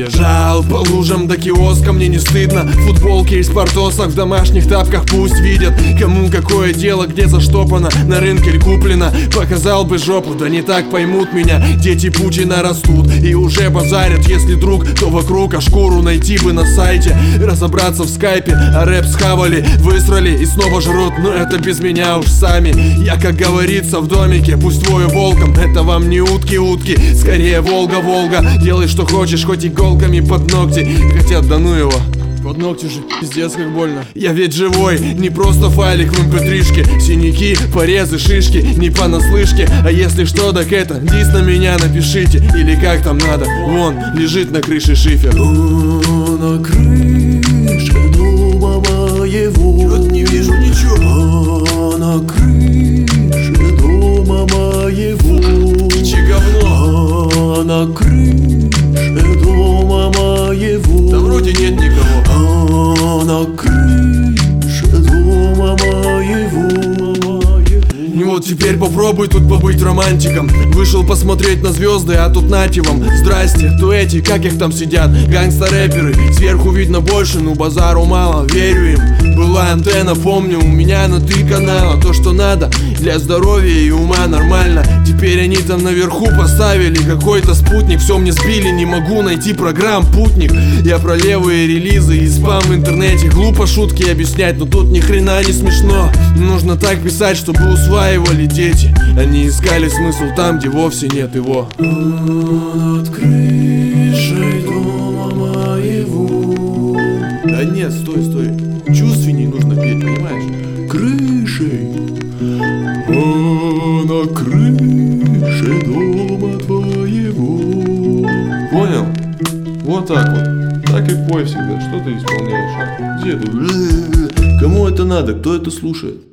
Бежал по лужам до киоска, мне не стыдно. В футболке и спортосах, в домашних тапках пусть видят. Кому какое дело, где заштопано, на рынке ли куплено. Показал бы жопу, да не так поймут меня. Дети Путина растут и уже базарят. Если друг, то вокруг, а шкуру найти бы на сайте. Разобраться в скайпе, а рэп схавали, высрали и снова жрут. Но это без меня уж сами. Я, как говорится, в домике, пусть твою волком. Это вам не утки-утки, скорее Волга-Волга. Делай что хочешь, хоть иголками под ногти. Хотят, да ну его. Под ногти же пиздец как больно. Я ведь живой, не просто файлик в mp3-шке. Синяки, порезы, шишки, не понаслышке. А если что, так это дис на меня напишите. Или как там надо, вон, лежит на крыше шифер. На крыше дома моего. Чё-то не вижу ничего. На крыше дома моего. Че говно? На крыше дома моего. Да вроде нет никого. На крыше дома моего. И вот теперь попробуй тут побыть романтиком. Вышел посмотреть на звезды, а тут нате вам. Здрасте, то эти, как их там сидят, гангста-рэперы. Сверху видно больше, ну базару мало, верю им. Была антенна, помню, у меня на 3 канала. То, что надо для здоровья и ума, нормально. Теперь они там наверху поставили какой-то спутник. Все мне сбили, не могу найти программ путник. Я про левые релизы и спам в интернете. Глупо шутки объяснять, но тут ни хрена не смешно. Нужно так писать, чтобы усваивали дети. Они искали смысл там, где вовсе нет его. Над крышей дома моего. Да нет, стой, стой. Чувственней нужно петь, понимаешь? Крышей. На крыше дома твоего. Понял? Вот так вот. Так и пой всегда. Что ты исполняешь, а? Где тут? Кому это надо? Кто это слушает?